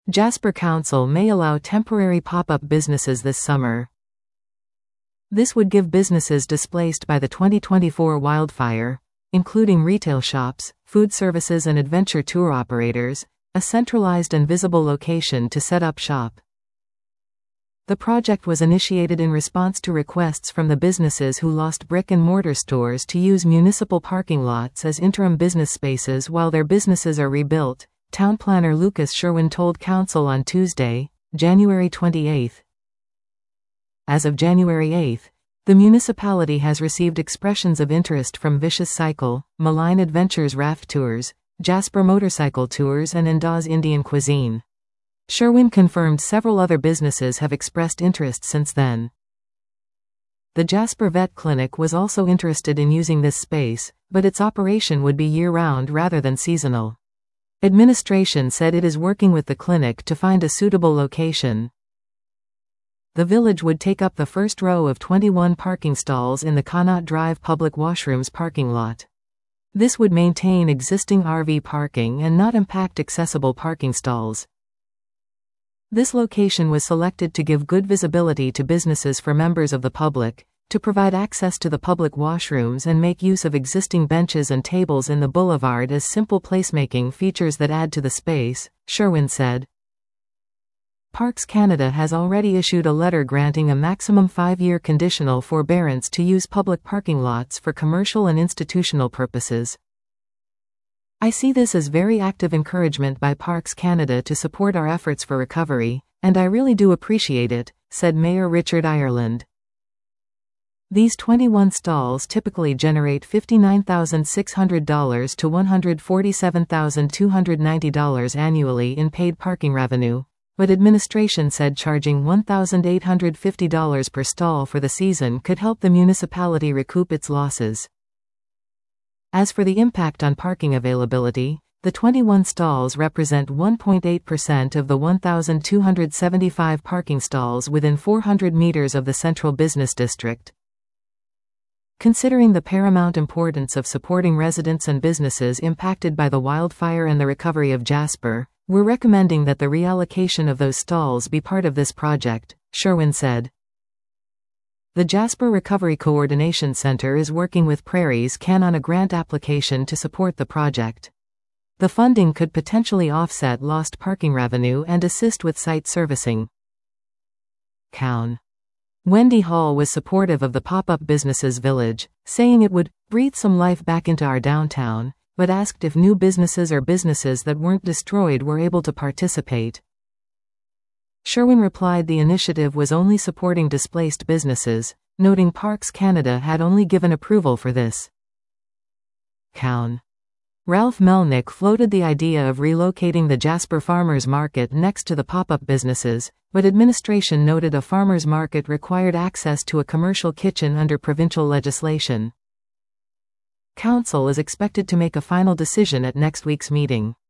Jasper Council may allow temporary pop-up businesses this summer. This would give businesses displaced by the 2024 wildfire, including retail shops, food services and adventure tour operators, a centralized and visible location to set up shop. The project was initiated in response to requests from the businesses who lost brick-and-mortar stores to use municipal parking lots as interim business spaces while their businesses are rebuilt, Town Planner Lucas Sherwin told Council on Tuesday, January 28. As of January 8, the municipality has received expressions of interest from Vicious Cycle, Malign Adventures Raft Tours, Jasper Motorcycle Tours and Indaz Indian Cuisine. Sherwin confirmed several other businesses have expressed interest since then. The Jasper Vet Clinic was also interested in using this space, but its operation would be year-round rather than seasonal. Administration said it is working with the clinic to find a suitable location. The village would take up the first row of 21 parking stalls in the Connaught Drive Public Washrooms parking lot. This would maintain existing RV parking and not impact accessible parking stalls. This location was selected to give good visibility to businesses for members of the public, to provide access to the public washrooms and make use of existing benches and tables in the boulevard as simple placemaking features that add to the space, Sherwin said. Parks Canada has already issued a letter granting a maximum 5-year conditional forbearance to use public parking lots for commercial and institutional purposes. I see this as very active encouragement by Parks Canada to support our efforts for recovery, and I really do appreciate it, said Mayor Richard Ireland. These 21 stalls typically generate $59,600 to $147,290 annually in paid parking revenue. But administration said charging $1,850 per stall for the season could help the municipality recoup its losses. As for the impact on parking availability, the 21 stalls represent 1.8% of the 1,275 parking stalls within 400 meters of the central business district. Considering the paramount importance of supporting residents and businesses impacted by the wildfire and the recovery of Jasper, we're recommending that the reallocation of those stalls be part of this project, Sherwin said. The Jasper Recovery Coordination Center is working with Prairies Can on a grant application to support the project. The funding could potentially offset lost parking revenue and assist with site servicing. Cown. Wendy Hall was supportive of the pop-up businesses village, saying it would breathe some life back into our downtown, but asked if new businesses or businesses that weren't destroyed were able to participate. Sherwin replied the initiative was only supporting displaced businesses, noting Parks Canada had only given approval for this. Cown. Ralph Melnick floated the idea of relocating the Jasper Farmers Market next to the pop-up businesses, but administration noted a farmers market required access to a commercial kitchen under provincial legislation. Council is expected to make a final decision at next week's meeting.